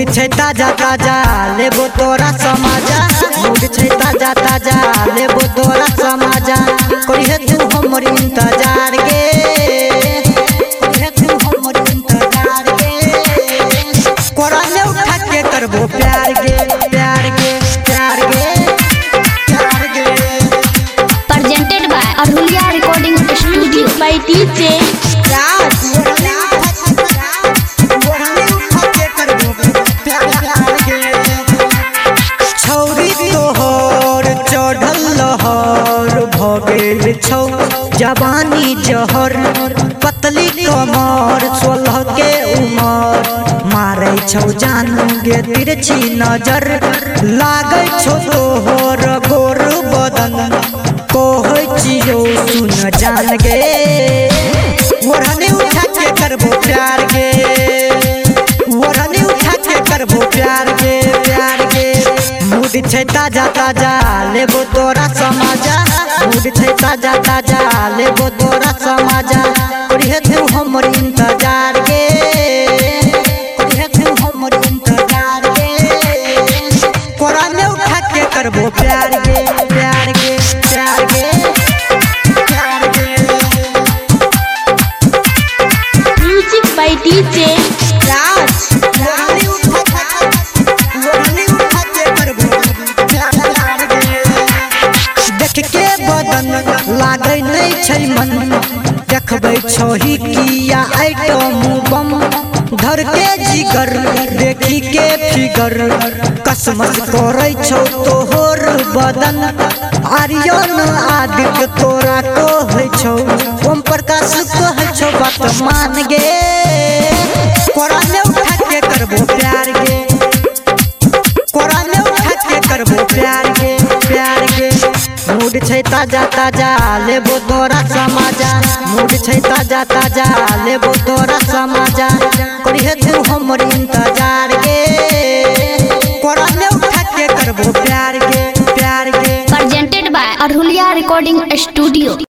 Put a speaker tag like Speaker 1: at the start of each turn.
Speaker 1: छै ताजा ताजा लेबो तोरा समाजा मूड छै ताजा ताजा लेबो तोरा समाजा करिहे तू हमर इंतजार गे करिहे तू हमर इंतजार गे कोरा में उठा के करबो प्यार गे प्यार गे प्यार गे प्यार गे।
Speaker 2: presented by Arhulia Recording Studio by DJ Raj।
Speaker 1: छौ जवानी जहर पतली कमर 16 के उमर मारे छौ जान गे तिरछी नजर लागे छौ तोहर गोर बदन कहै छियौ सुन जान गे ओढ़नी उठा के करबो प्यार गे ओढ़नी उठा के करबो प्यार गे प्यार गे। मूड छै ताजा ताजा लेबो तोरा समाजा मूड छै ताजा ताजा लेबो तोरा समाजा करिहे तू हमर इंतजार गे करिहे तू हमर इंतजार गे कोरा में उठा के करबो प्यार गे प्यार गे प्यार गे प्यार गे।
Speaker 2: Music by DJ Raj।
Speaker 1: देख के बदन लागे नहीं छै मन देखबै छही किया आइटम बम धर के जिगर देखी के फिगर कसमस करे छौ तोहर बदन आर्यन आदित्य तोरा कहै छौ ओम प्रकाश कहै छौ बात मान गे कोरा में उठा के करबो प्यार गे कोरा में उठा के करबो प्यार गे प्यार गे। मूड छै ताजा ताजा लेबो तोरा समाजा मूड छै ताजा ताजा लेबो तोरा समाजा करिहे तू हमर इंतजार गे कोरा में उठा के करबो प्यार गे प्यार गे।
Speaker 2: presented by Arhulia Recording Studio।